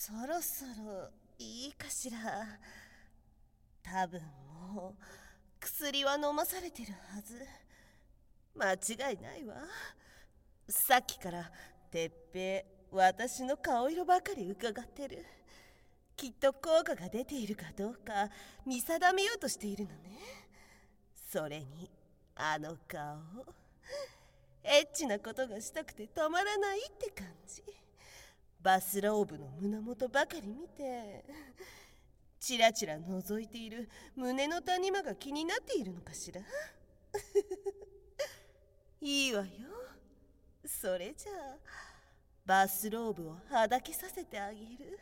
そろそろいいかしら。多分もう薬は飲まされてるはず。間違いないわ。さっきからてっぺい私の顔色ばかり伺ってる。きっと効果が出ているかどうか見定めようとしているのね。それにあの顔、エッチなことがしたくてたまらないって感じ。バスローブの胸元ばかり見て、チラチラ覗いている胸の谷間が気になっているのかしら。いいわよ。それじゃあバスローブをはだけさせてあげる。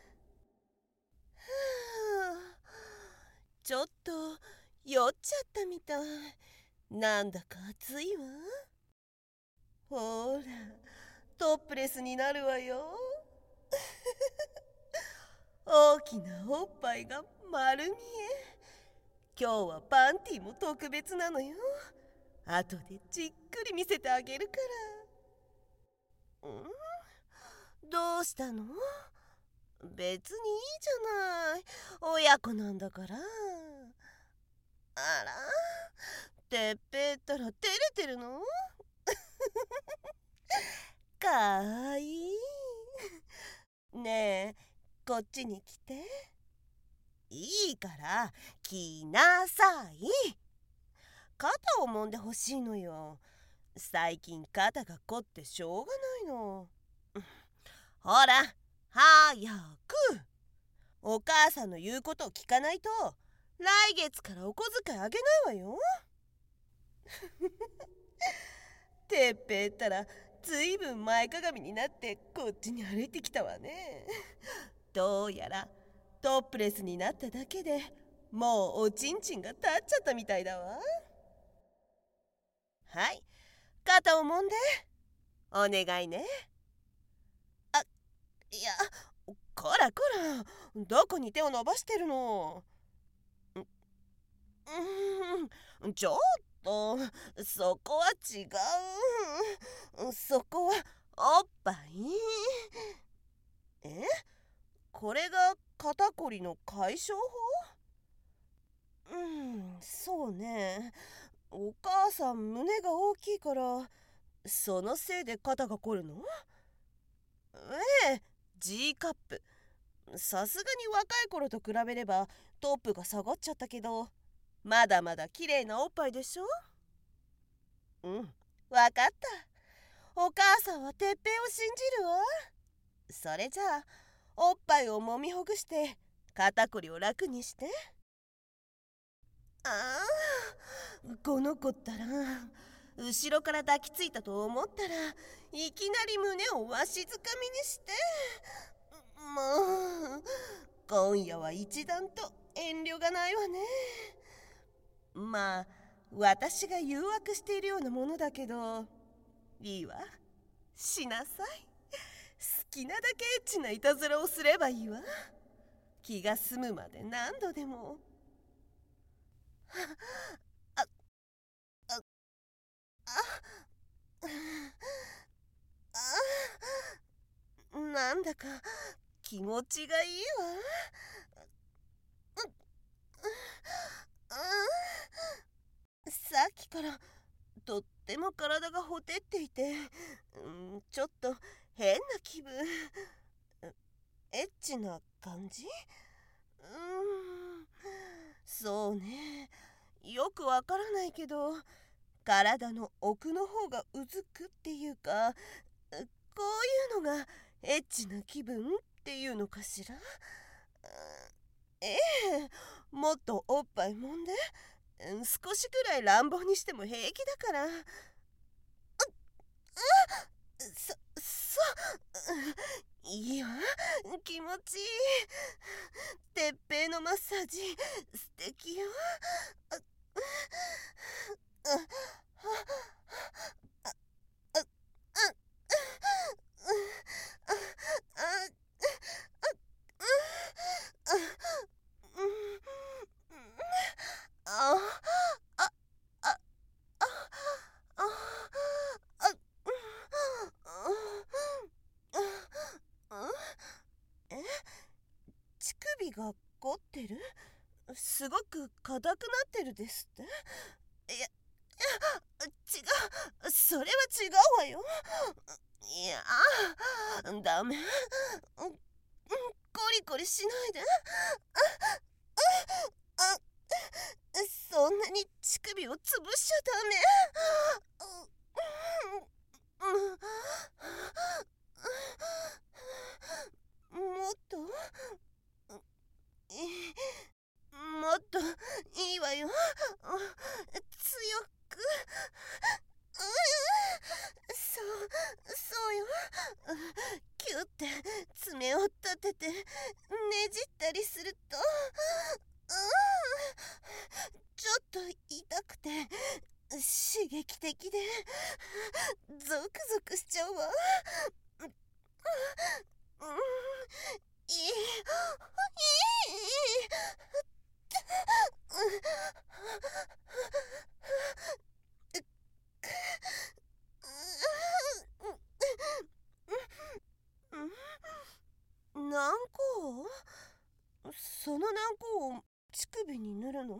ちょっと酔っちゃったみたい。なんだか暑いわ。ほら、トップレスになるわよ。大きなおっぱいが丸見え。今日はパンティーも特別なのよ。後でじっくり見せてあげるから。どうしたの？別にいいじゃない。親子なんだから。あら、てっぺいったら照れてるの？かわいい。ねえ、こっちに来て。いいから来なさい。肩を揉んでほしいのよ。最近肩が凝ってしょうがないの。ほら、早く。お母さんの言うことを聞かないと来月からお小遣いあげないわよ。てっぺいったらずいぶん前かがみになってこっちに歩いてきたわね。どうやらトップレスになっただけでもうおちんちんが立っちゃったみたいだわ。はい、肩を揉んで。お願いね。あ、いや、こらこら、どこに手を伸ばしてるの？ちょっと、そこは違う。そこはおっぱい。え、これが肩こりの解消法？そうね。お母さん胸が大きいからそのせいで肩が凝るの？ええ、 G カップ。さすがに若い頃と比べればトップが下がっちゃったけど、まだまだ綺麗なおっぱいでしょ。わかった。お母さんはてっぺいを信じるわ。それじゃあおっぱいを揉みほぐして肩こりを楽にして。ああ、この子ったら後ろから抱きついたと思ったらいきなり胸をわしづかみにして。もう今夜は一段と遠慮がないわね。まあ私が誘惑しているようなものだけど、いいわ、しなさい。好きなだけエッチないたずらをすればいいわ。気が済むまで何度でも。あああ、なんだか気持ちがいいわ。さっきからとっても体がほてっていて、ちょっと変な気分。エッチな感じ？そうね。よくわからないけど、体の奥の方がうずくっていうか、こういうのがエッチな気分っていうのかしら。ええ、もっとおっぱい揉んで、少しくらい乱暴にしても平気だから。いいわ、気持ちいい。てっぺいのマッサージ素敵よ。 が凝ってる？すごく硬くなってるですって？いや、違う、それは違うわよ。いや、ダメ。コリコリしないで。あ、そんなに乳首を潰しちゃダメ。もっともっといいわよ。強く。そうよ。キュッて爪を立ててねじったりすると、ちょっと痛くて刺激的でゾクゾクしちゃうわ。いい、軟膏？その軟膏を乳首に塗るの？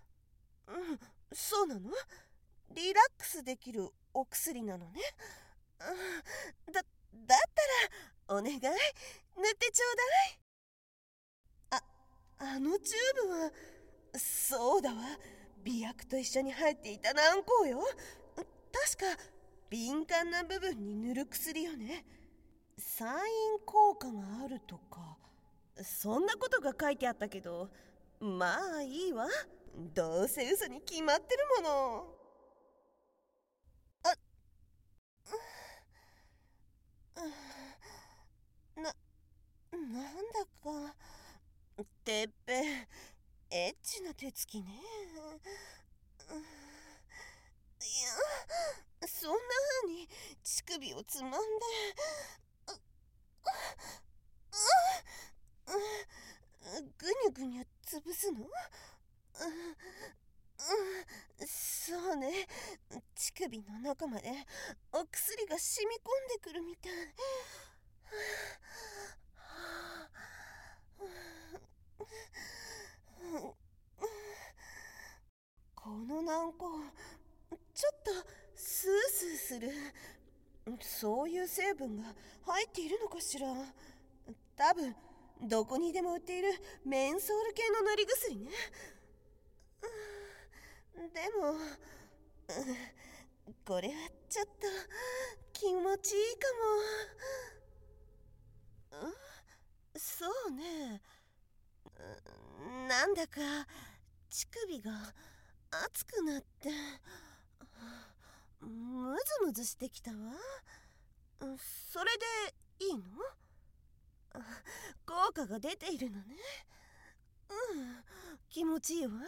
そうなの？リラックスできるお薬なのね。だったらお願い、塗ってちょうだい。あのチューブは、そうだわ、媚薬と一緒に入っていた軟膏よ。確か敏感な部分に塗る薬よね。催陰効果があるとか、そんなことが書いてあったけど、まあいいわ、どうせ嘘に決まってるもの。なんだかてっぺんエッチな手つきね。いや、そんな風に乳首をつまんでぐにゅぐにゅ潰すの？そうね、乳首の中までお薬が染み込んでくるみたい。この軟膏、ちょっとスースーする。そういう成分が入っているのかしら。多分どこにでも売っているメンソール系の塗り薬ね。でもこれはちょっと気持ちいいかも。そうね。なんだか乳首が熱くなってムズムズしてきたわ。それでいいの？効果が出ているのね。気持ちいいわ。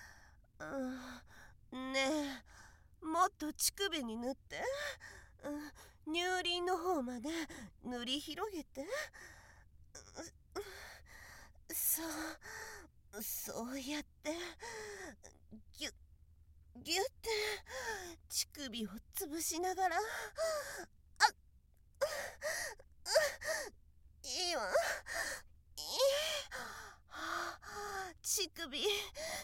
ねえ、もっと乳首に塗って。乳輪の方まで塗り広げて。そうやってギュッギュッて乳首を潰しながら。いいわ。乳首気持ちいい。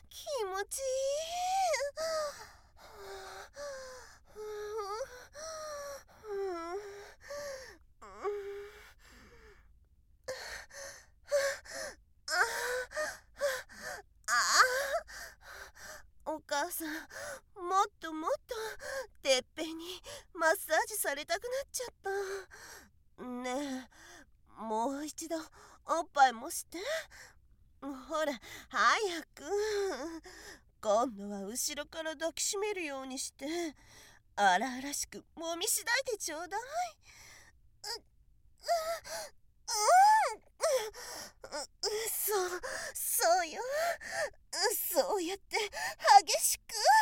お母さん、もっともっとてっぺんにマッサージされたくなっちゃった。ねえ、もう一度おっぱいもして。ほら早く。今度は後ろから抱きしめるようにして荒々しくもみしだいてちょうだい。そうよ。そうやって激しく。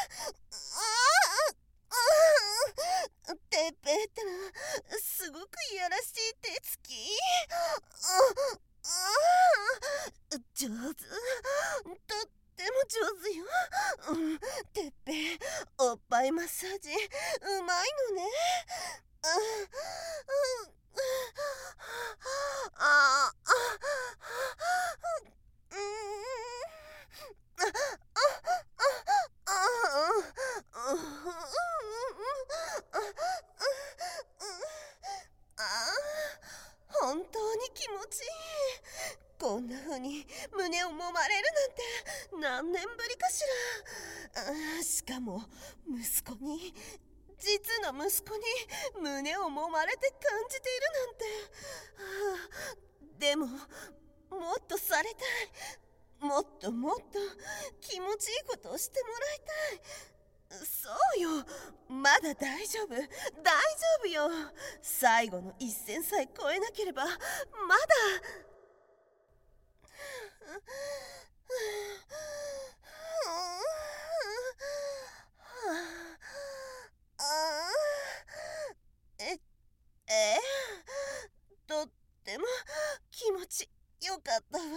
てっぺいったらすごくいやらしい手つき。上手。とっても上手よ。てっぺい、おっぱいマッサージうまいのね。 に気持ちいい。こんな風に胸を揉まれるなんて何年ぶりかしら。しかも息子に、実の息子に胸を揉まれて感じているなんて。でももっとされたい。もっともっと気持ちいいことをしてもらいたい。そうよ、まだ大丈夫、大丈夫よ。最後の一線さえ越えなければまだ。ええとっても気持ちよかったわ。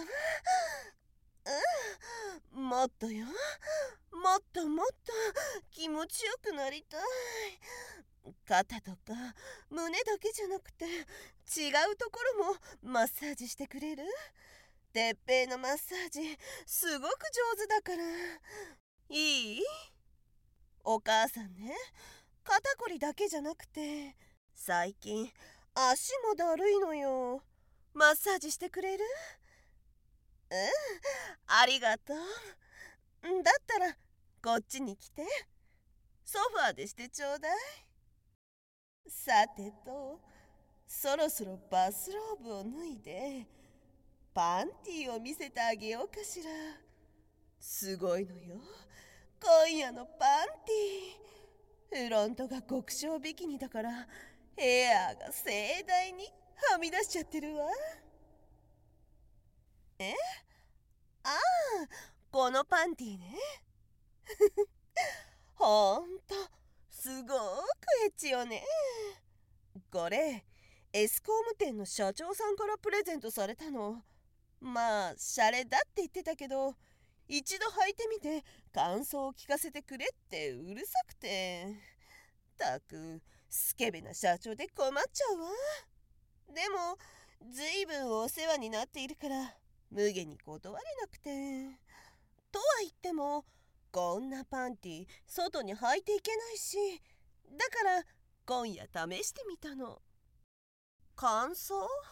もっとよ、もっともっと気持ちよくなりたい。肩とか胸だけじゃなくて違うところもマッサージしてくれる？てっぺいのマッサージすごく上手だから。いい？お母さんね、肩こりだけじゃなくて最近足もだるいのよ。マッサージしてくれる？ありがとう。だったらこっちに来て、ソファーでしてちょうだい。さてと、そろそろバスローブを脱いでパンティーを見せてあげようかしら。すごいのよ、今夜のパンティー。フロントが極小ビキニだからヘアが盛大にはみ出しちゃってるわ。ああ、このパンティーね。ほんとすごくエッチよね。これエスコーム店の社長さんからプレゼントされたの。まあシャレだって言ってたけど、一度履いてみて感想を聞かせてくれってうるさくて。たくスケベな社長で困っちゃうわ。でもずいぶんお世話になっているから無下に断れなくて。とは言ってもこんなパンティ外に履いていけないし、だから今夜試してみたの。感想？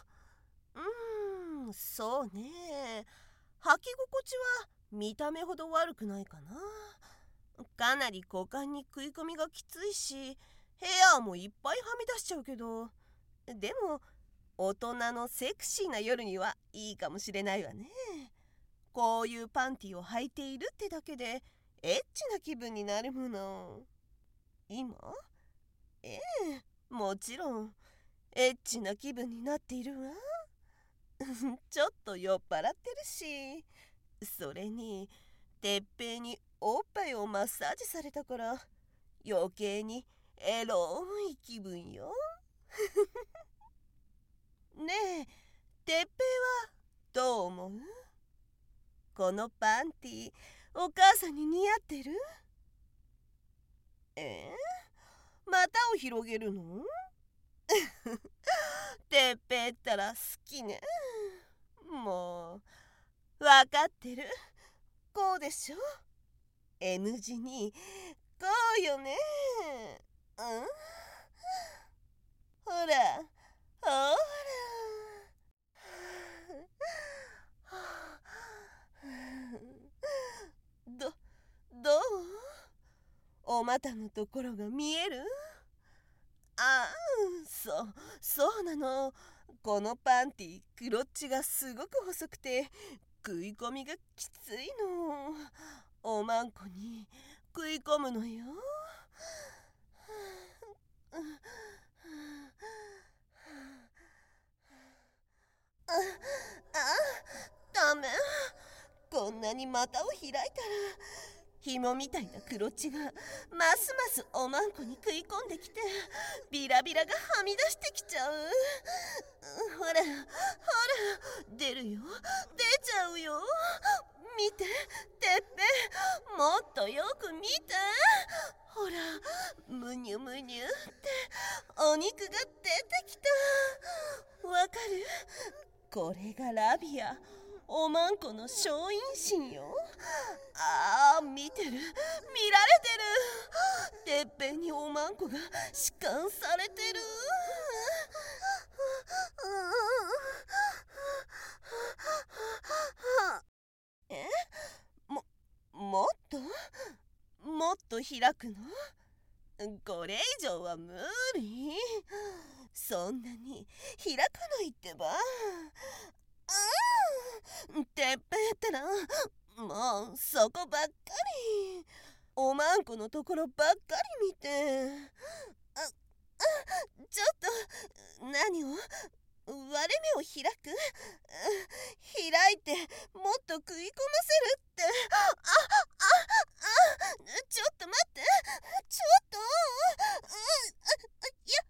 そうね。履き心地は見た目ほど悪くないかな。かなり股間に食い込みがきついし、ヘアもいっぱいはみ出しちゃうけど、でも大人のセクシーな夜にはいいかもしれないわね。こういうパンティを履いているってだけでエッチな気分になるもの。今？もちろんエッチな気分になっているわ。ちょっと酔っ払ってるし、それにてっぺいにおっぱいをマッサージされたから余計にエロい気分よ。ねえ、てっぺいはどう思う？このパンティお母さんに似合ってる？股を広げるの？てっぺいったら好きね。もうわかってる。こうでしょ？ M 字にこうよね。ほらほら。どう？お股のところが見える？そうなの。このパンティクロッチがすごく細くて食い込みがきついの。おまんこに食い込むのよ。ダメ。こんなに股を開いたら紐みたいなクロッチがますますおまんこに食い込んできてビラビラがはみ出してきちゃう。ほら出るよ、出ちゃうよ。見て、てっぺん、もっとよく見て。ほらむにゅむにゅってお肉が出てきた。わかる？これがラビア、おまんこの小陰唇よ。見てる、見られてる。てっぺんにおまんこが弛緩されてる。 と開くの？これ以上は無理。そんなに開かないってば。てっぺんったらもうそこばっかり。おまんこのところばっかり見て。ちょっと何を？割れ目を開く？開いてもっと食い込ませるって。ちょっと待って。ちょっと。いや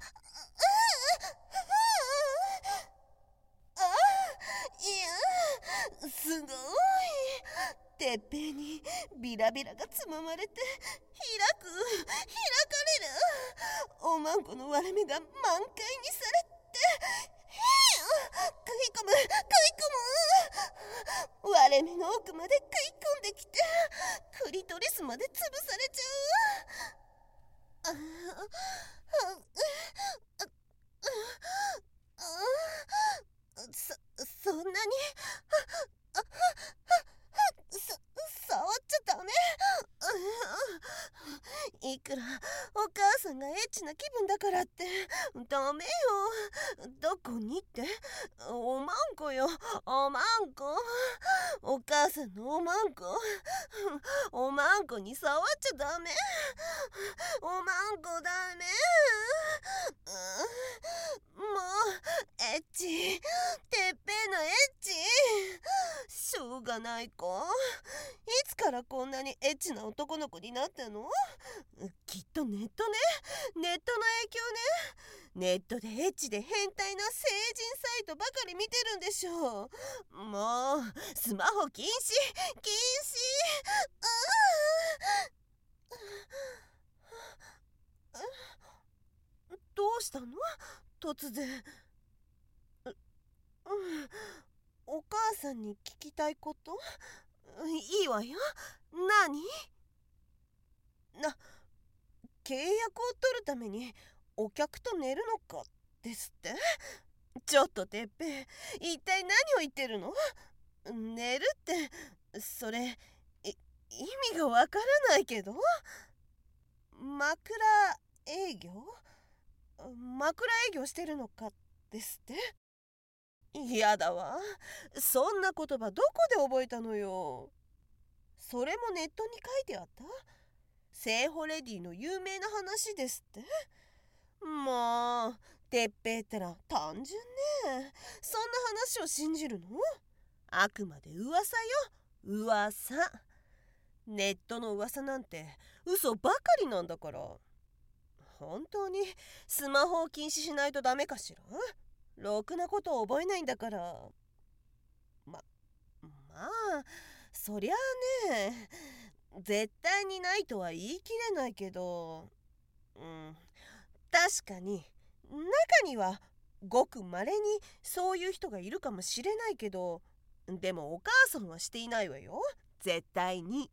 いや、すごい。てっぺんにビラビラがつままれて開かれる。おまんこの割れ目が満開にされて、食い込む。割れ目の奥まで食い込んできて、クリトリスまで潰されちゃう。そんなに触っちゃダメ。いくらお母さんがエッチな気分だからってダメよ。どこにって？おまんこよ、おまんこ。お母さんのおまんこ。おまんこに触っちゃダメ。おまんこダメ。もうエッチ、てっぺんのエッチ。しょうがないか。いつからこんなにエッチな男の子になったの？きっとネットね。ネットの影響ね。ネットでエッチで変態な成人サイトばかり見てるんでしょう。もうスマホ禁止禁止。どうしたの？突然。お母さんに聞きたいこと？いいわよ。何？契約を取るためにお客と寝るのかですって？ちょっとてっぺん、一体何を言ってるの？寝るってそれ意味がわからないけど。枕営業？枕営業してるのかですって？嫌だわ。そんな言葉どこで覚えたのよ。それもネットに書いてあった？セイホレディの有名な話ですって？もうてっぺいったら単純ね。そんな話を信じるの？あくまで噂よ、噂。ネットの噂なんて嘘ばかりなんだから。本当にスマホを禁止しないとダメかしら？ろくなことを覚えないんだから。まあそりゃあね、絶対にないとは言い切れないけど、確かに中にはごく稀にそういう人がいるかもしれないけど、でもお母さんはしていないわよ、絶対に。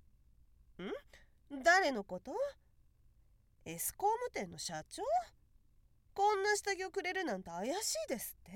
誰のこと？エスコーム店の社長？こんな下着をくれるなんて怪しいですって？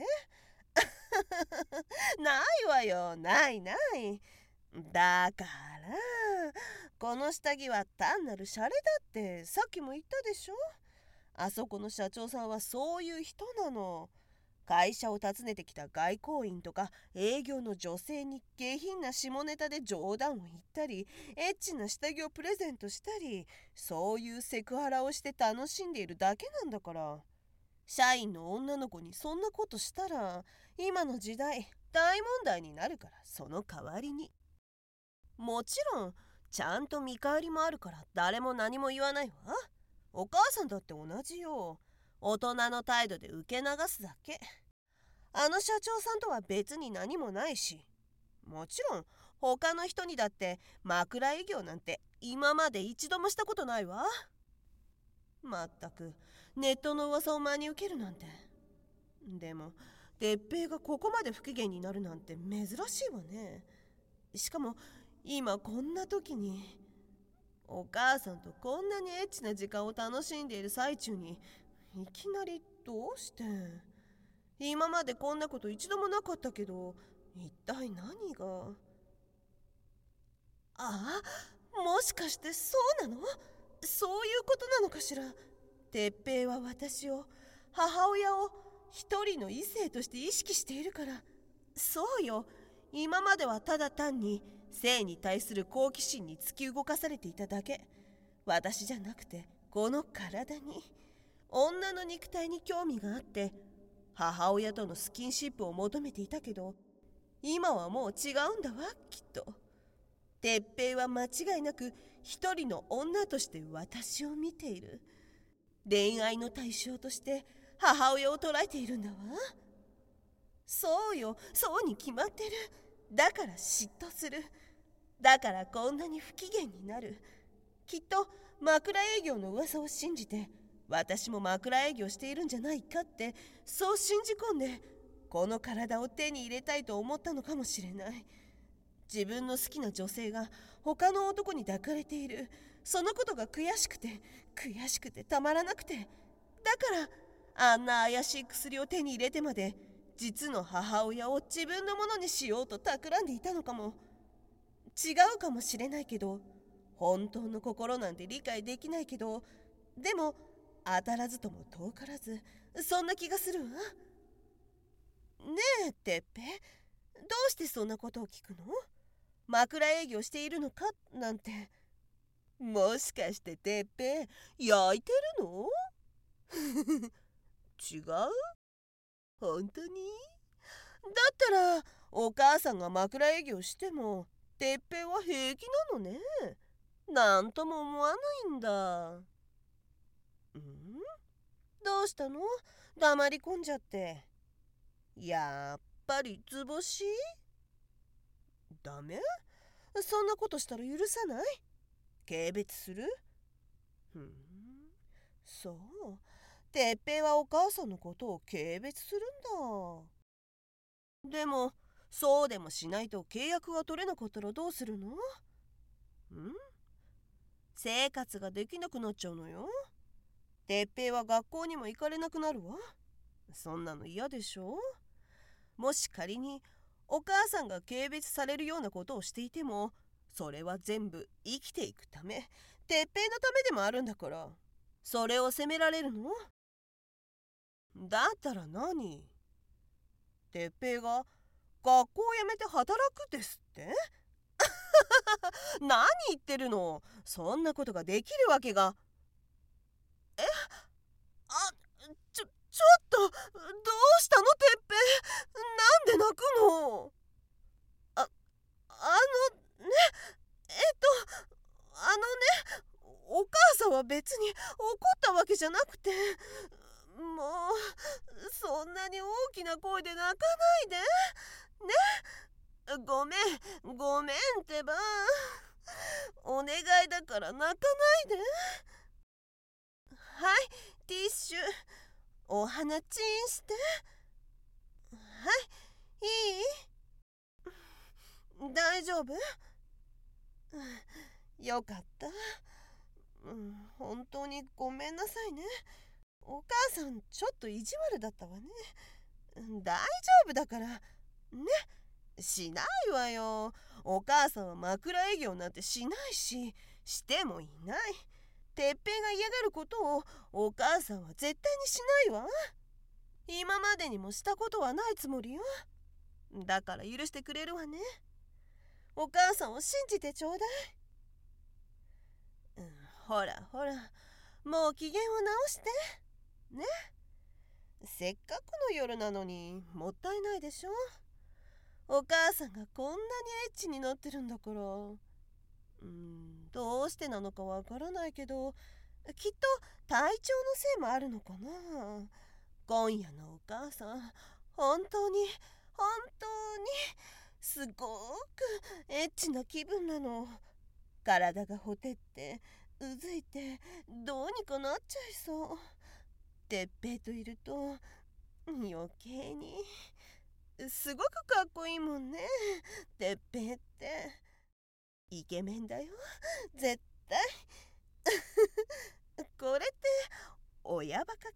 ないわよ、ないない。だからこの下着は単なるシャレだってさっきも言ったでしょ。あそこの社長さんはそういう人なの。会社を訪ねてきた外交員とか営業の女性に下品な下ネタで冗談を言ったり、エッチな下着をプレゼントしたり、そういうセクハラをして楽しんでいるだけなんだから。社員の女の子にそんなことしたら今の時代大問題になるから、その代わりに。もちろんちゃんと見返りもあるから誰も何も言わないわ。お母さんだって同じよ。大人の態度で受け流すだけ。あの社長さんとは別に何もないし、もちろん他の人にだって枕営業なんて今まで一度もしたことないわ。まったくネットの噂を真に受けるなんて。でも鉄平がここまで不機嫌になるなんて珍しいわね。しかも今こんな時に、お母さんとこんなにエッチな時間を楽しんでいる最中にいきなりどうして？今までこんなこと一度もなかったけど、一体何が？ああ、 もしかしてそうなの？そういうことなのかしら。哲平は私を、母親を一人の異性として意識しているから。そうよ、今まではただ単に性に対する好奇心に突き動かされていただけ。私じゃなくてこの体に、女の肉体に興味があって母親とのスキンシップを求めていたけど、今はもう違うんだわ、きっと。哲平は間違いなく一人の女として私を見ている。恋愛の対象として母親を捉えているんだわ。そうよ、そうに決まってる。だから嫉妬する。だからこんなに不機嫌になる。きっと枕営業の噂を信じて、私も枕営業しているんじゃないかって、そう信じ込んでこの体を手に入れたいと思ったのかもしれない。自分の好きな女性が他の男に抱かれている、そのことが悔しくてたまらなくて、だからあんな怪しい薬を手に入れてまで実の母親を自分のものにしようと企んでいたのかも。違うかもしれないけど、本当の心なんて理解できないけど、でも当たらずとも遠からず、そんな気がするわ。ねえ哲平、どうしてそんなことを聞くの？枕営業しているのかなんて。もしかして哲平、焼いてるの？違う？本当に？だったらお母さんが枕営業しても哲平は平気なのね。なんとも思わないんだ。どうしたの？黙り込んじゃって。やっぱり図星？ダメ？そんなことしたら許さない？軽蔑する？そう。哲平はお母さんのことを軽蔑するんだ。でもそうでもしないと契約が取れなかったらどうするの？生活ができなくなっちゃうのよ。哲平は学校にも行かれなくなるわ。そんなの嫌でしょ？もし仮にお母さんが軽蔑されるようなことをしていても、それは全部生きていくため、哲平のためでもあるんだから。それを責められるの？だったら何？哲平が学校を辞めて働くですって？何言ってるの？そんなことができるわけが。え？あ、ちょっと、どうしたの哲平？なんで泣くの？あ、あのね、あのね、お母さんは別に怒ったわけじゃなくて、もう、そんなに大きな声で泣かないで。ね？ごめんってば。お願いだから泣かないで。はい、ティッシュ。お花チンして。はい、いい？大丈夫？よかった。本当にごめんなさいね。お母さんちょっと意地悪だったわね。大丈夫だからね。しないわよ。お母さんは枕営業なんてしないし、してもいない。哲平が嫌がることをお母さんは絶対にしないわ。今までにもしたことはないつもりよ。だから許してくれるわね。お母さんを信じてちょうだい。ほらほら、もう機嫌を直してね。せっかくの夜なのにもったいないでしょ。お母さんがこんなにエッチになってるんだから。どうしてなのかわからないけど、きっと体調のせいもあるのかな。今夜のお母さん、本当にすごくエッチな気分なの。体がほてってうずいてどうにかなっちゃいそう。哲平といると余計に。すごくかっこいいもんね、哲平って。イケメンだよ、絶対。これって親バカか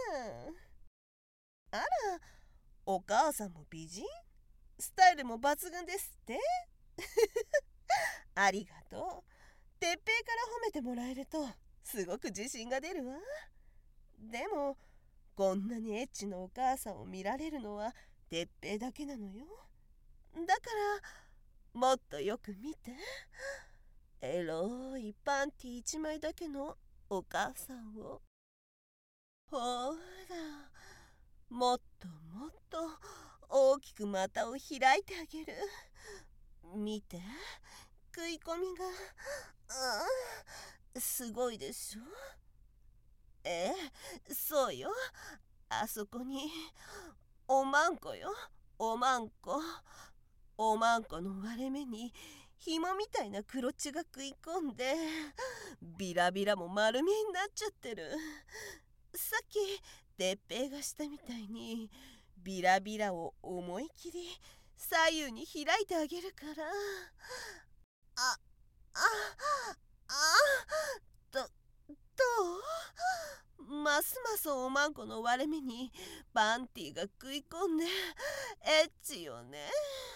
な。あら、お母さんも美人？スタイルも抜群ですって？ありがとう。 てっぺいから褒めてもらえるとすごく自信が出るわ。でもこんなにエッチなお母さんを見られるのはてっぺいだけなのよ。だからもっとよく見て。エロいパンティ1枚だけのお母さんを。ほら、もっともっと大きく股を開いてあげる。見て、食い込みが、すごいでしょ。そうよ。あそこにおまんこよ、おまんこ。おまんこの割れ目に紐みたいな黒血が食い込んで、ビラビラも丸見えになっちゃってる。さっきてっぺいがしたみたいにビラビラを思い切り左右に開いてあげるから。あああどどう？ますますおまんこの割れ目にパンティが食い込んでエッチよね。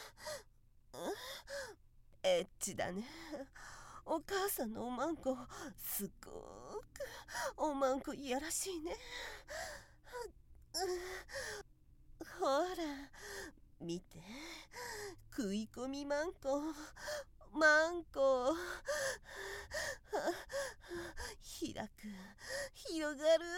エッチだね。お母さんのおまんこすごくおまんこいやらしいね。ほら見て、食い込みまんこ、まんこ、開く、広がる。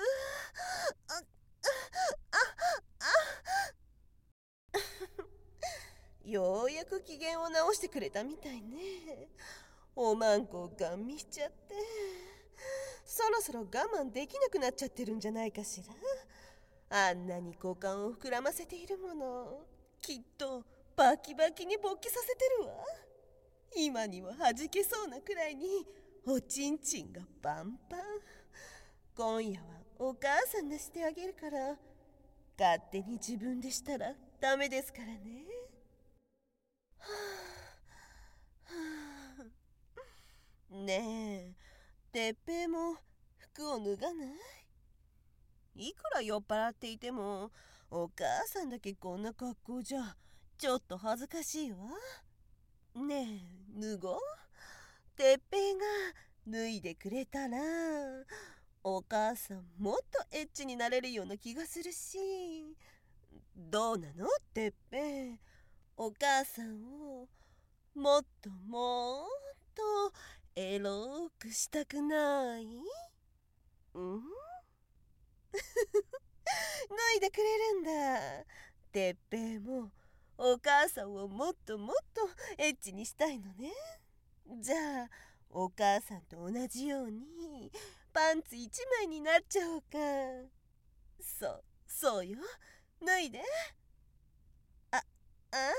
ようやく機嫌を直してくれたみたいね。おまんこをガン見しちゃって、そろそろ我慢できなくなっちゃってるんじゃないかしら。あんなに股間を膨らませているもの、きっとバキバキに勃起させてるわ。今には弾けそうなくらいにおちんちんがパンパン。今夜はお母さんがしてあげるから、勝手に自分でしたらダメですからね。ねえ、てっぺいも服を脱がない？いくら酔っ払っていてもお母さんだけこんな格好じゃちょっと恥ずかしいわ。ねえ、脱ごう。てっぺいが脱いでくれたらお母さんもっとエッチになれるような気がするし。どうなのてっぺい、お母さんをもっともっとエロくしたくない？うん、脱いでくれるんだ。てっぺいもお母さんをもっともっとエッチにしたいのね。じゃあお母さんと同じようにパンツ1枚になっちゃおうか。そうよ。脱いで。ああ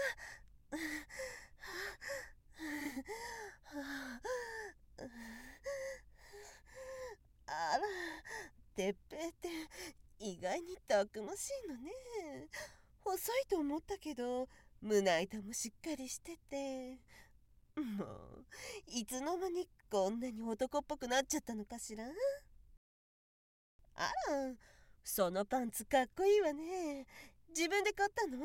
あら、てっぺいって意外にたくましいのね。細いと思ったけど胸板もしっかりしてて、もういつの間にこんなに男っぽくなっちゃったのかしら。あら、そのパンツかっこいいわね。自分で買ったの？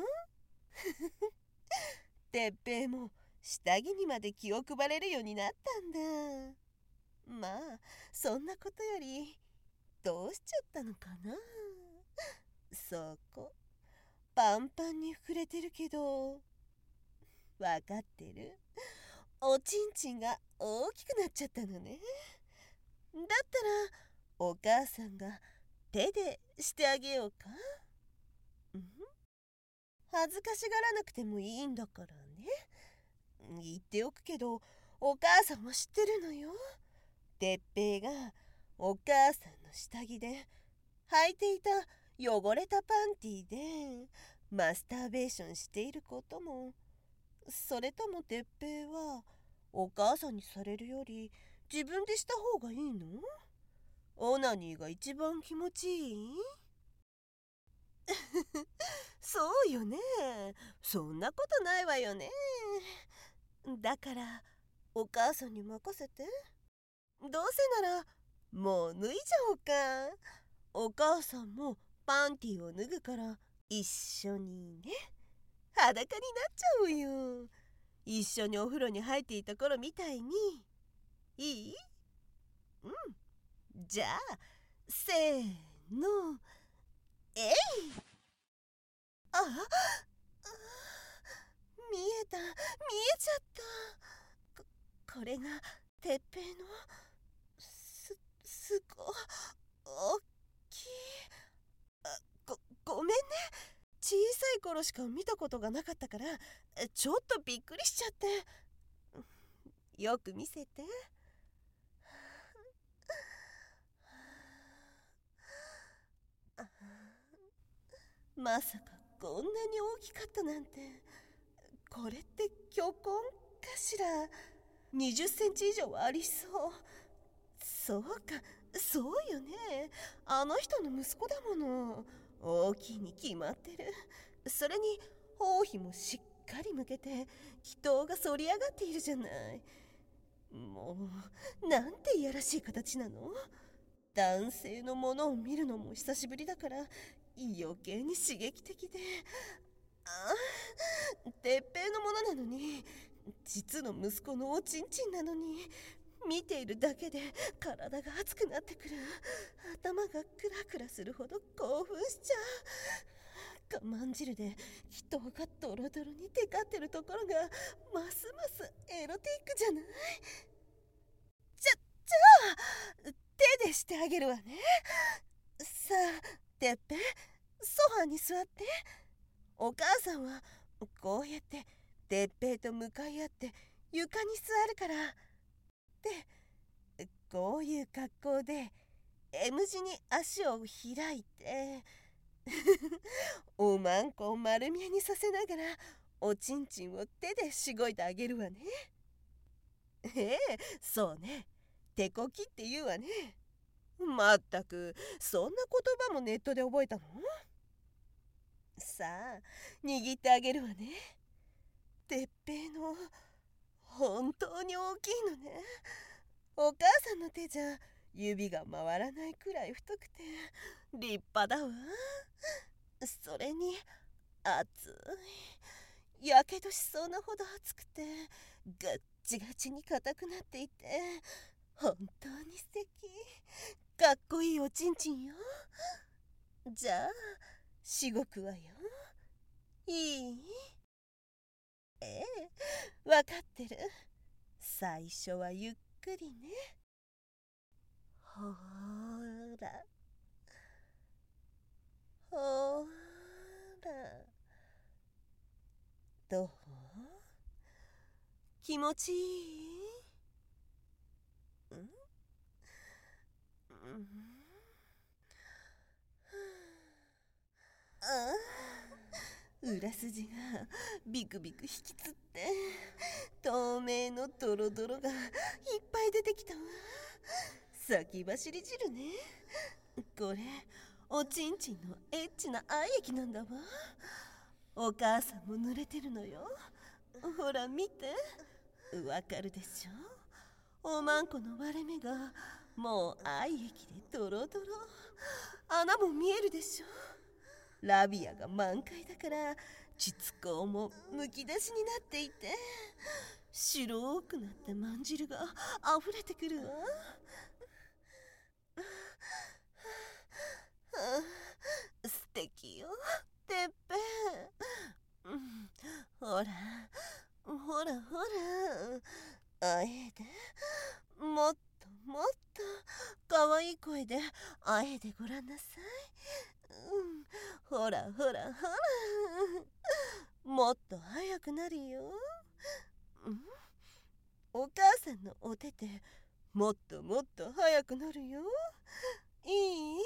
てっぺいも下着にまで気を配れるようになったんだ。まあそんなことよりどうしちゃったのかな。そこパンパンに膨れてるけどわかってる？おちんちんが大きくなっちゃったのね。だったらお母さんが手でしてあげようか。うん、恥ずかしがらなくてもいいんだからね。言っておくけどお母さんも知ってるのよ。てっぺいがお母さんの下着で履いていた汚れたパンティでマスターベーションしていることも。それともてっぺいはお母さんにされるより自分でした方がいいの？オナニーが一番気持ちいい？そうよね。そんなことないわよね。だからお母さんに任せて。どうせならもう脱いじゃおうか。お母さんもパンティを脱ぐから一緒にね。裸になっちゃうよ。一緒にお風呂に入っていた頃みたいに。 いい？うん。じゃあ、せーの。えい！あ、見えた、見えちゃった。これがてっぺいのすご大きい。ごめんね。小さい頃しか見たことがなかったからちょっとびっくりしちゃって。よく見せて。まさかこんなに大きかったなんて。これって巨根かしら。20センチ以上はありそう。そうか、そうよね。あの人の息子だもの。大きいに決まってる。それに包皮もしっかり向けて祈祷が反り上がっているじゃない。もうなんていやらしい形なの。男性のものを見るのも久しぶりだから余計に刺激的で、てっぺいのものなのに、実の息子のおちんちんなのに、見ているだけで体が熱くなってくる。頭がクラクラするほど興奮しちゃう。我慢汁で人がドロドロにテカってるところがますますエロティックじゃない。じゃあ手でしてあげるわね。さあてっぺん、ソファに座って。お母さんはこうやっててっぺいと向かい合って床に座るから。でこういう格好で M 字に足を開いておまんこを丸見えにさせながらおちんちんを手でしごいてあげるわね。そうね。手こきって言うわね。まったくそんな言葉もネットで覚えたの？さあ握ってあげるわね。てっぺいの本当に大きいのね。お母さんの手じゃ指が回らないくらい太くて立派だわ。それに熱い。やけどしそうなほど熱くてガッチガチに硬くなっていて本当に素敵。かっこいいおちんちんよ。じゃあしごくわよ。いい？わかってる。最初はゆっくりね。ほーらほーら。どう？気持ちいい？裏筋がビクビク引きつって透明のドロドロがいっぱい出てきたわ。先走り汁ね。これおちんちんのエッチな愛液なんだわ。お母さんも濡れてるのよ。ほら見て。わかるでしょ。おまんこの割れ目がもう愛液でドロドロ。穴も見えるでしょ。ラビアが満開だから膣口もむき出しになっていて白くなったまんじるがあふれてくるわ。素敵よてっぺん。ほらほらほら、あえでもっともっとかわいい声であえでごらんなさい。ほらほらほら、もっと早くなるよ。お母さんのお手でもっともっと早くなるよ。いい？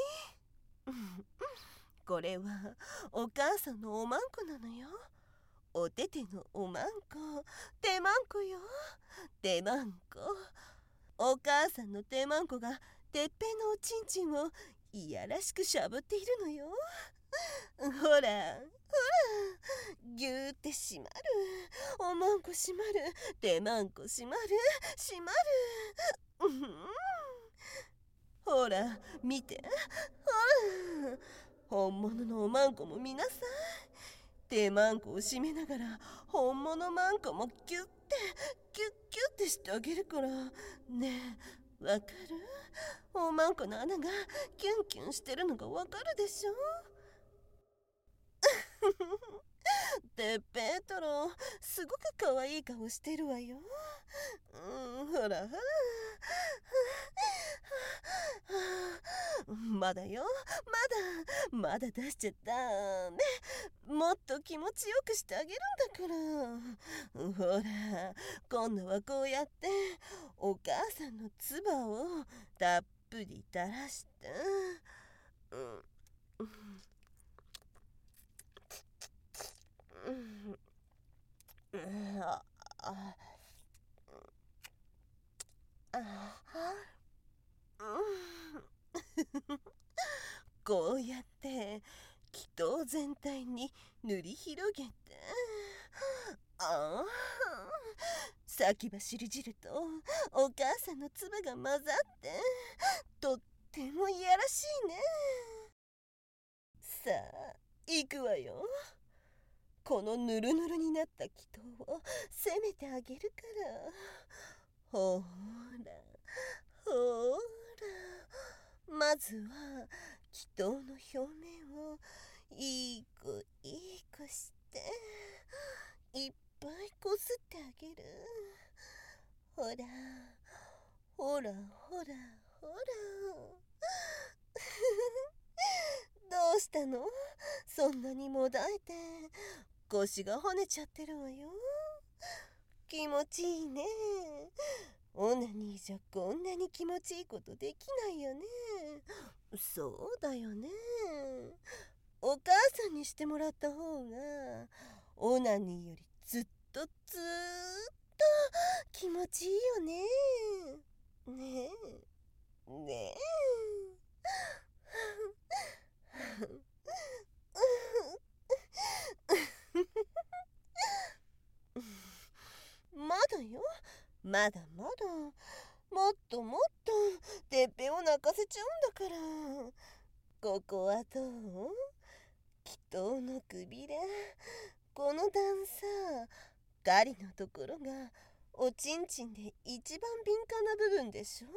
これはお母さんのおまんこなのよ。お手手のおまんこ、手まんこよ。手まんこ。お母さんの手まんこがてっぺんのおちんちんをいやらしくしゃぶっているのよ。ほらほら、ぎゅーってしまる。おまんこしまる。手まんこしまる。しまる。ほら見て。ほら本物のおまんこも見なさい。 手マンコを締めながら本物マンコもギュッてギュッギュッてしてあげるから。ねえ、わかる？おマンコの穴がキュンキュンしてるのがわかるでしょ？てっぺー太郎、すごく可愛い顔してるわよ。ほらほら。まだよ、まだ出しちゃったね。もっと気持ちよくしてあげるんだから。ほら、今度はこうやってお母さんの唾をたっぷり垂らして、ああこうやって祈祷全体に塗り広げて、先走り汁とお母さんの唾が混ざってとってもいやらしいね。さあ行くわよ。このぬるぬるになった祈祷を責めてあげるから。ほらほら、まずは祈祷の表面をいい子していっぱいこすってあげる。ほらほらほらほら。どうしたの？そんなにもだえて腰が跳ねちゃってるわよ。気持ちいいね。オナニーじゃこんなに気持ちいいことできないよね。そうだよね。お母さんにしてもらった方がオナニーよりずっと気持ちいいよね。ねえねえ。まだよ、まだもっとてっぺんを泣かせちゃうんだから。ここはどう？祈祷のくびれ、この段さ、ガリのところがおちんちんで一番敏感な部分でしょ？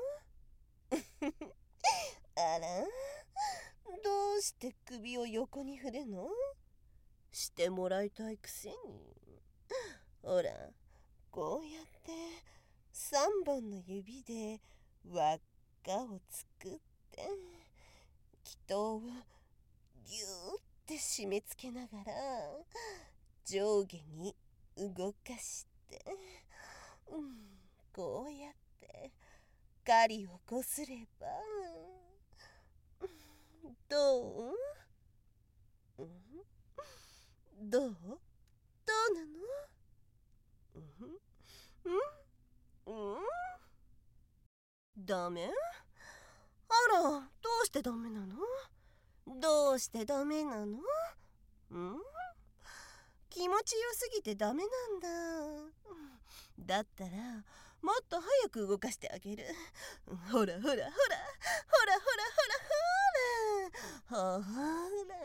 あら、どうして首を横に振るの？してもらいたいくせに。ほら、こうやって3本の指で輪っかを作って祈祷をぎゅーって締め付けながら上下に動かして、こうやって狩りをこすれば、どう？どうなの？ダメ？あら、どうしてダメなの？どうしてダメなの？気持ちよすぎてダメなんだ。だったらもっと早く動かしてあげる。ほらほらほらほらほらほらほらほら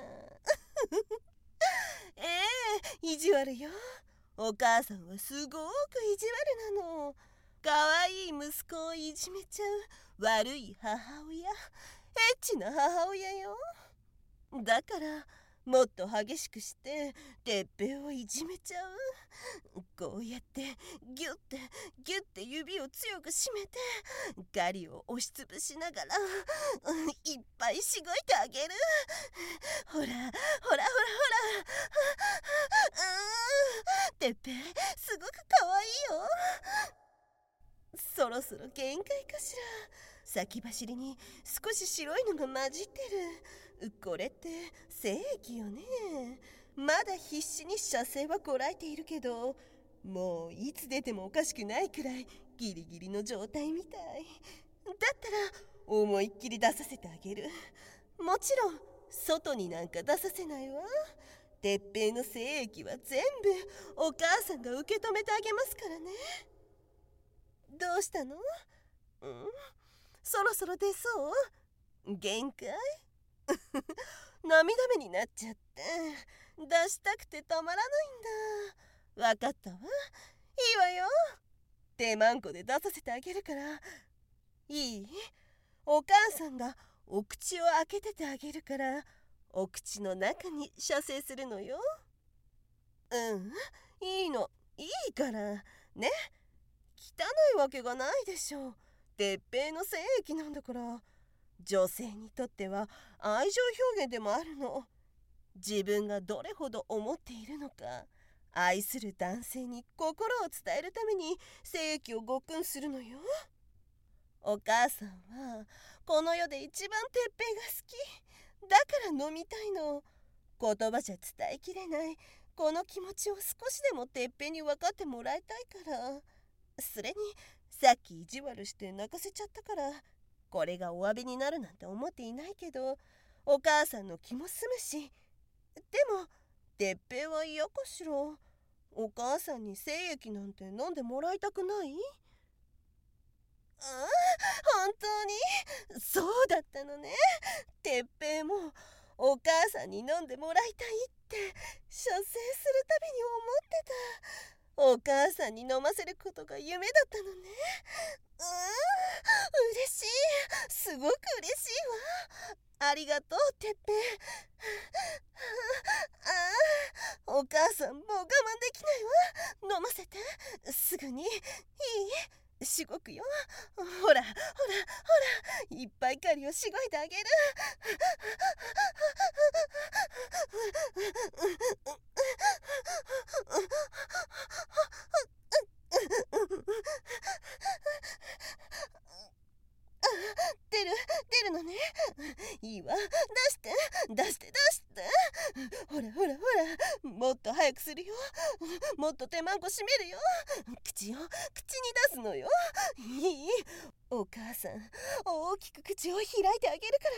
意地悪よ。お母さんはすごく意地悪なの。かわいい息子をいじめちゃう悪い母親、エッチな母親よ。だからもっと激しくしててっぺんをいじめちゃう。こうやってギュッて指を強く締めてガリを押しつぶしながらいっぱいしごいてあげる。ほらほらほらほら。てっぺんすごくかわいいよ。そろそろ限界かしら。先走りに少し白いのが混じってる。これって精液よね。まだ必死に射精はこらえているけど、もういつ出てもおかしくないくらいギリギリの状態みたい。だったら思いっきり出させてあげる。もちろん外になんか出させないわ。てっぺんの精液は全部お母さんが受け止めてあげますからね。どうしたの？そろそろ出そう？限界？ 涙目になっちゃって出したくてたまらないんだ。わかったわ。いいわよ。手まんこで出させてあげるから。いい？お母さんがお口を開けててあげるから、お口の中に射精するのよ。いいの。いいからね。汚いわけがないでしょう。鉄平の精液なんだから。女性にとっては愛情表現でもあるの。自分がどれほど思っているのか、愛する男性に心を伝えるために精液をごっくんするのよ。お母さんはこの世で一番鉄平が好きだから飲みたいの。言葉じゃ伝えきれないこの気持ちを少しでも鉄平に分かってもらいたいから。それにさっき意地悪して泣かせちゃったから、これがお詫びになるなんて思っていないけど、お母さんの気も済むし。でも鉄平は嫌かしら。お母さんに精液なんて飲んでもらいたくない？本当にそうだったのね。鉄平もお母さんに飲んでもらいたいって射精するたびに思ってた。お母さんに飲ませることが夢だったのね。嬉しい。すごく嬉しいわ。ありがとう、鉄平。お母さんもう我慢できないわ。飲ませて。すぐに。いい？しごくよ。ほらほらほら、いっぱい狩りをしごいてあげる。出るのね。いいわ。出して出して出して。ほらほらほら、もっと早くするよ。もっと手まんこ閉めるよ。口に出すのよ。いい？お母さん大きく口を開いてあげるから。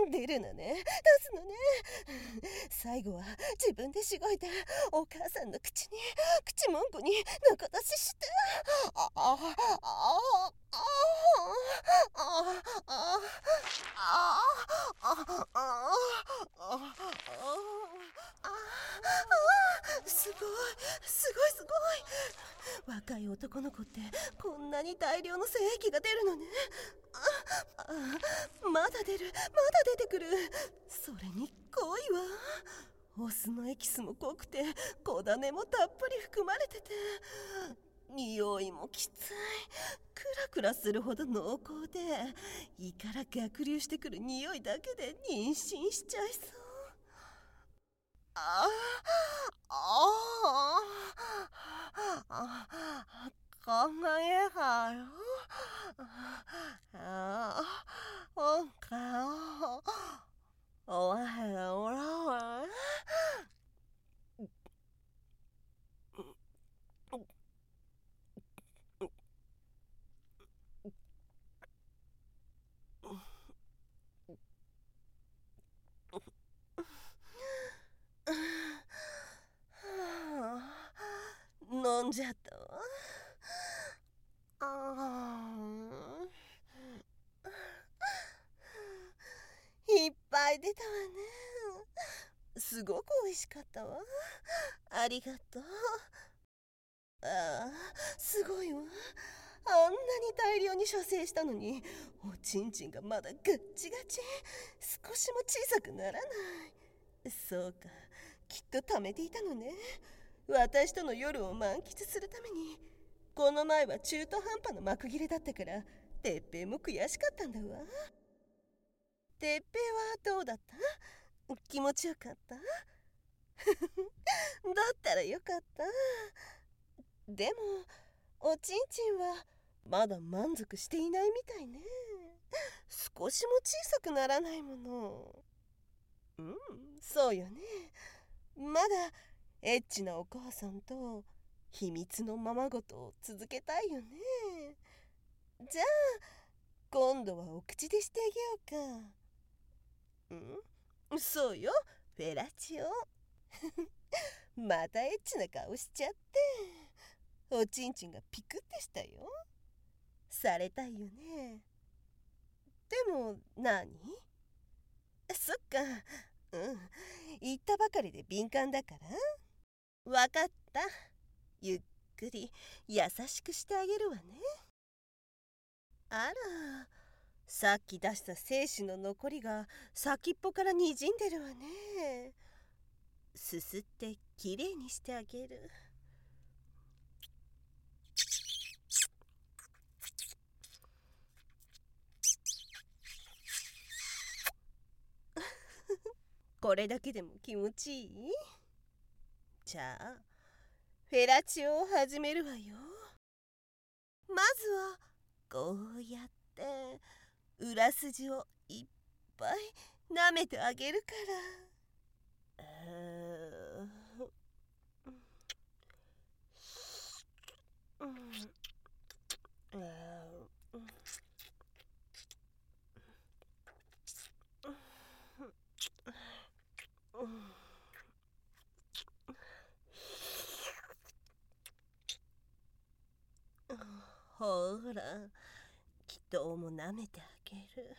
出るのね。出すのね。最後は自分でしごいてお母さんの口もんこに中出しして。あああああすごいすごいすごい。若い男の子ってこんなに大量の精液が出るのね。まだ出てくる。それに濃いわ。お酢のエキスも濃くて小種もたっぷり含まれてて、匂いもきつい。クラクラするほど濃厚で、胃から逆流してくる匂いだけで妊娠しちゃいそう。ああああ考えがよ。おかよ。おはようらわ。飲んじゃったわ。いっぱい出たわね。すごく美味しかったわ。ありがとう。すごいわ。あんなに大量に射精したのに、おちんちんがまだガッチガチ。少しも小さくならない。そうか、きっと貯めていたのね。私との夜を満喫するために。この前は中途半端な幕切れだったから、てっぺいも悔しかったんだわ。てっぺいはどうだった？気持ちよかった？だったらよかった。でもおちんちんはまだ満足していないみたいね。少しも小さくならないもの。そうよね。まだエッチなお母さんと秘密のままごとを続けたいよね。じゃあ今度はお口でしてあげようか。そうよ、フェラチオ。またエッチな顔しちゃって。おちんちんがピクってしたよ。されたいよね。でも何？そっか、 言ったばかりで敏感だから。わかった。ゆっくり優しくしてあげるわね。あら、さっき出した精子の残りが先っぽからにじんでるわね。すすってきれいにしてあげる。これだけでも気持ちいい？じゃあフェラチオを始めるわよ。まずはこうやって裏筋をいっぱい舐めてあげるから。ほら、祈祷も舐めてあげる。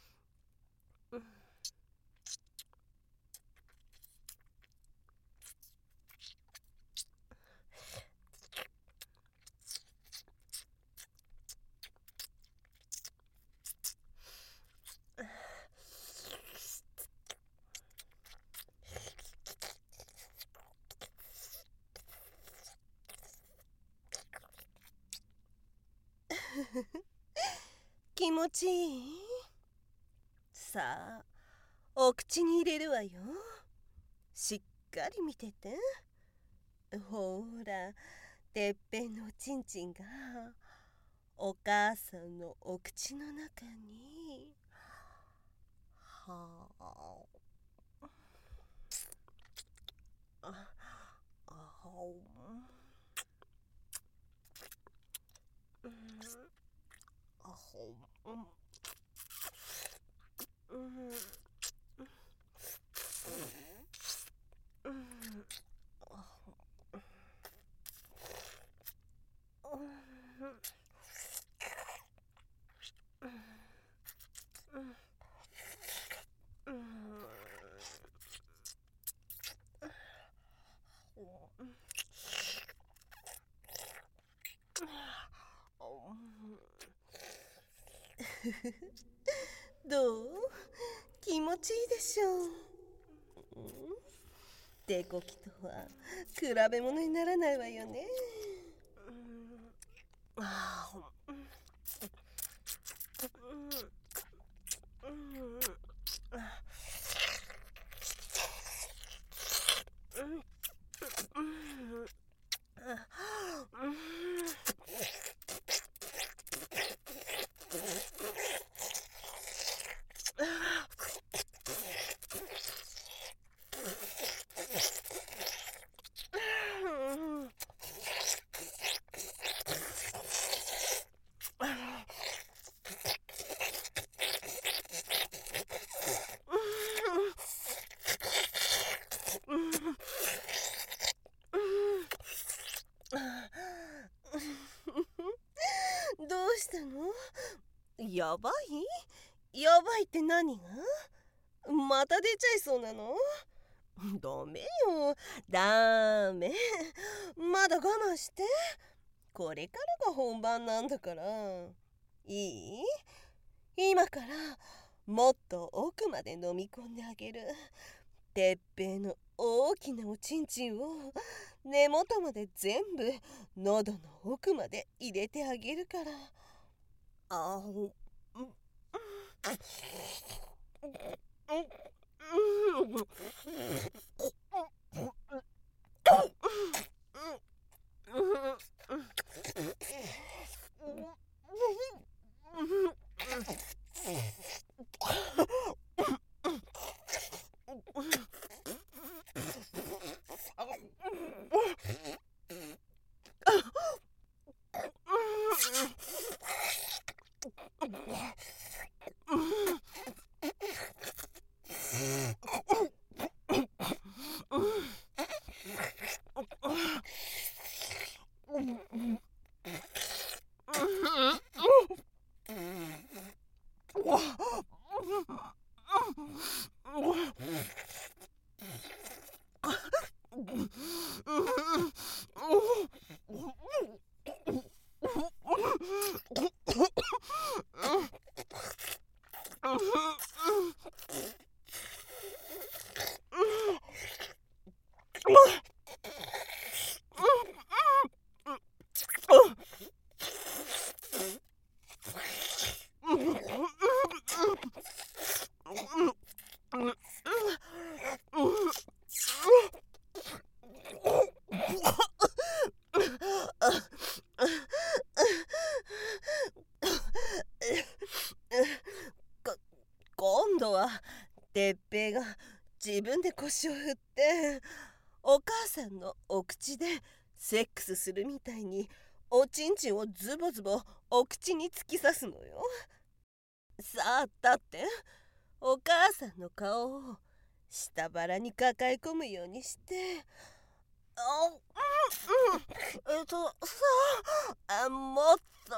気持ちいい？さあ、お口に入れるわよ。しっかり見てて。ほら、てっぺんのおちんちんがお母さんのお口の中に。はあ。どう？気持ちいいでしょう？手こきとは比べ物にならないわよね。どうしたの？やばい？やばいって何が？また出ちゃいそうなの？ダメよ、ダメ。まだ我慢して。これからが本番なんだから。いい？今からもっと奥まで飲み込んであげる。てっぺんの大きなおちんちんを根元まで全部喉の奥まで入れてあげるから。あほてっぺいが自分で腰を振ってお母さんのお口でセックスするみたいにおちんちんをズボズボお口に突き刺すのよ。さあ立ってお母さんの顔を下腹に抱え込むようにしてさあもっと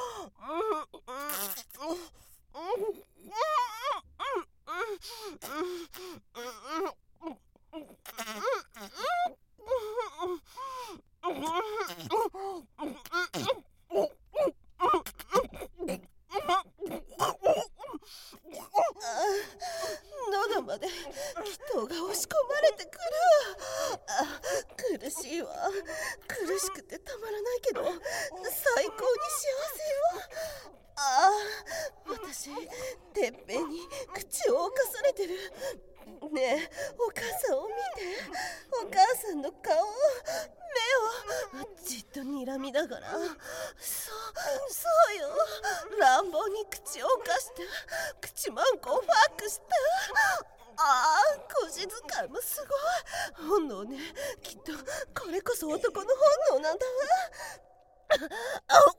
喉まで気筒が押し込まれてくる。苦しいわ。苦しくてたまらないけど最高に幸せよ。私てっぺんに口を侵されてる。ねえお母さんを見て。お母さんの顔を目をじっと睨みながらそうよ。乱暴に口を犯して口マンコをファックした。腰使いもすごい。本能ね。きっとこれこそ男の本能なんだわ。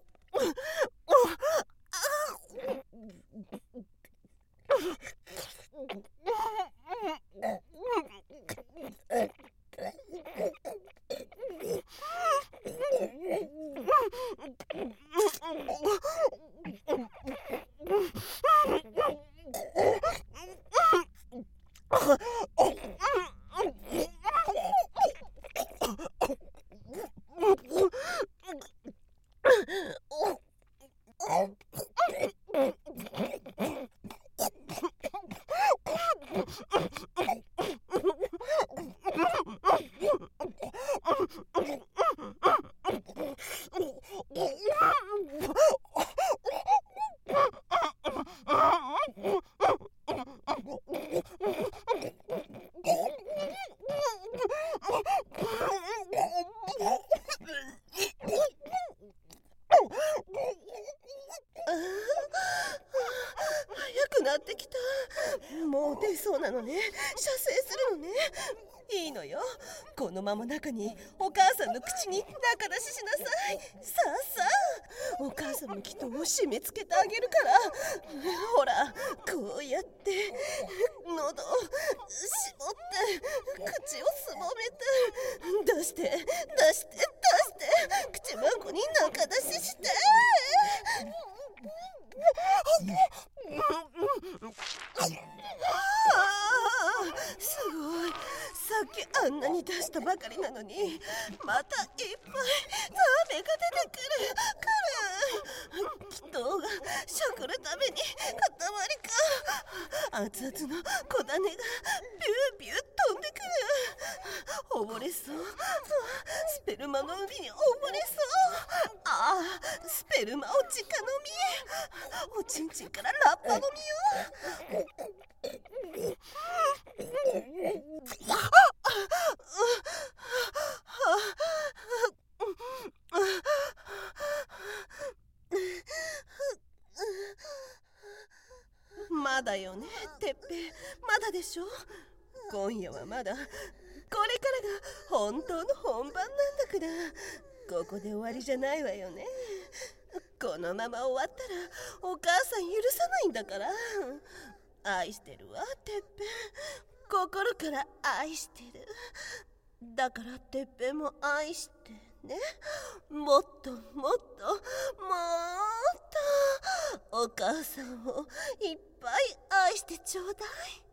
早くなってきた。もう出そうなのね。射精するのね。いいのよ。このまま中にお母さんの口に中出ししなさい。さあお母さんの気筒を締め付けてあげるから。ほらこうやって喉を絞って口をすぼめて出して口まんこに中出しして。すごい。さっきあんなに出したばかりなのにまたいっぱい雨が出てくる。気筒がしゃくるために塊か。熱々の小種がビュービュー飛んでくる。溺れそう。スペルマの海に溺れそう。スペルマを直飲み。おちんちんからラッパ飲みよ。まだよねてっぺい。まだでしょ。今夜はまだこれからが本当の本番なんだから。ここで終わりじゃないわよね。このまま終わったらお母さん許さないんだから。愛してるわてっぺん。心から愛してる。だからてっぺんも愛してね。もっとお母さんをいっぱい愛してちょうだい。